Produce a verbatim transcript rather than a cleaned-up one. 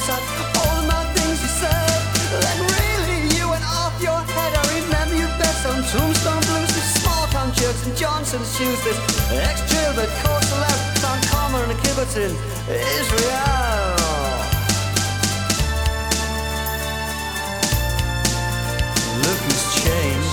such, all the mad things you said. Then really you went off your head. I remember you best on Tombstone Blues with small town jerks and Johnson's shoes. This ex-jailbird coastal out found Palmer and a Kibberton Israel.